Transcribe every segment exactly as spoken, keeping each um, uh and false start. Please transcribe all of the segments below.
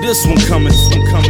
this one coming, this one coming.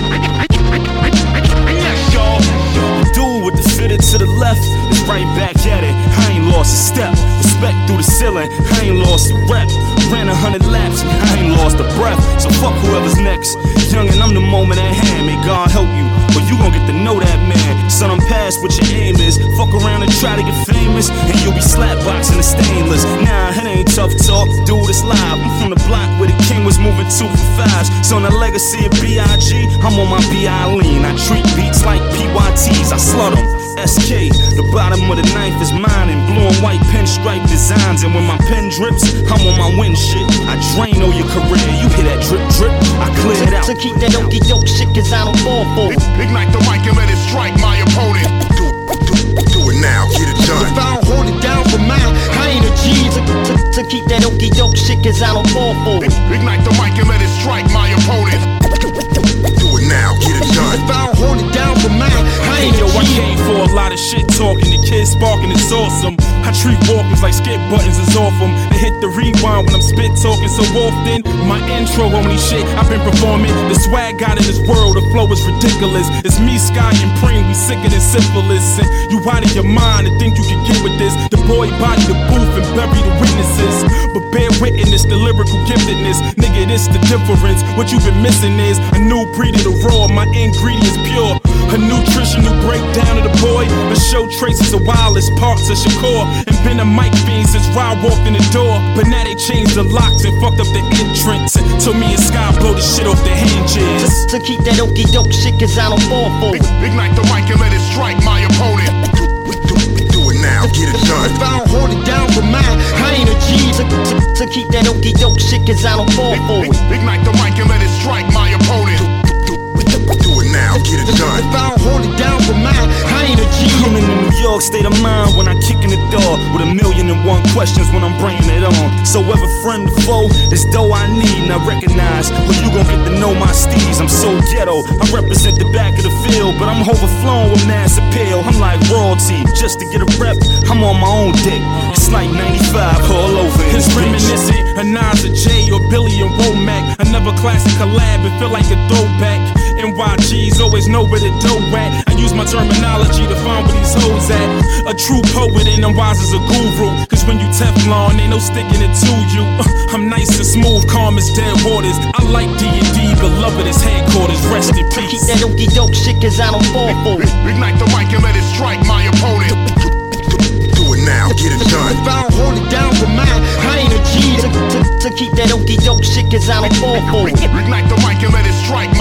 Yes, y'all. The dude with the fitted to the left is right back at it. I ain't lost a step. Respect through the ceiling. I ain't lost a rep. Ran a hundred laps. I ain't lost a breath. So fuck whoever's next. Young and I'm the moment at hand. May God help you, but you gon' get to know that man. Son, I'm past what your aim is. Fuck around and try to get famous, and you'll be slapboxing the stainless. Nah, it ain't tough talk. Dude, it's live. I'm from the block where the king was moving two for fives. So on the legacy of B I G, I'm on my B I lean. I treat beats like P Y Ts. I slut them. S K, the bottom of the knife is mine, and blue and white pinstripe designs. And when my pen drips, I'm on my win shit. I drain all your career. You hear that drip drip? I clear it out. To keep that okey doke shit, cause I don't fall for it. Ignite the mic and let it strike my opponent. Do, do, do it now, get it done. If I don't hold it down for mine, I ain't a G. To, to, to keep that okey doke shit, cause I don't fall for it. Ignite the mic and let it strike my opponent. Do it now, get it done. If I don't hold it down for mine, I ain't Yo, a I G. came for a lot of shit talking. The kids sparking, it's awesome. I treat walkers like skip buttons is off them. They hit the rewind when I'm spit talking so often. My intro only shit I've been performing. The swag got in this world, the flow is ridiculous. It's me, Sky, and Preem, we sicker than syphilis. And you out of your mind and think you can get with this. The boy body the booth and bury the witnesses. But bear witness the lyrical giftedness. Nigga, this the difference. What you been missing is a new breed of the raw. My ingredients pure. A nutritional breakdown of the boy. The show traces of wildest parts of Shakur. And been a mic fiend since Rod walked in the door. But now they changed the locks and fucked up the entrance. And told me and Sky blow the shit off the hinges. To, to keep that okey doke shit, cause I don't fall for it. Ignite the mic and let it strike my opponent. Do, do, do it now, get it done. If I don't hold it down for mine, I ain't a G. To, to, to keep that okey doke shit, cause I don't fall for it. Ignite the mic and let it strike my opponent. Do, do, do, do it now, get it done. If I don't hold it down for mine, I ain't a G. I'm in the New York state of mind when I kick in the door with a million and one questions when I'm bringing it on. So whether friend or foe, it's dough I need and I recognize. Well, you gon' get to know my steez. I'm so ghetto. I represent the back of the field, but I'm overflowing with mass appeal. I'm like royalty. Just to get a rep, I'm on my own dick. It's like ninety-five all over. It's reminiscent of Nas or Jay or Billy and Womack. Another classic collab, it feel like a throwback. N Y Gs always know where the dough at. I use my terminology to find where these hoes at. A true poet and I'm wise as a guru. Cause when you Teflon, ain't no sticking it to you. uh, I'm nice and smooth, calm as dead waters. I like D and D, beloved as headquarters. Rest in peace. Keep that okey doke shit, cause I don't fall for it. Ignite the mic and let it strike my opponent. Do it now, get it done. If I don't hold it down for mine, I ain't a G. To, to, to keep that okey doke shit, cause I don't fall for it. Ignite the mic and let it strike my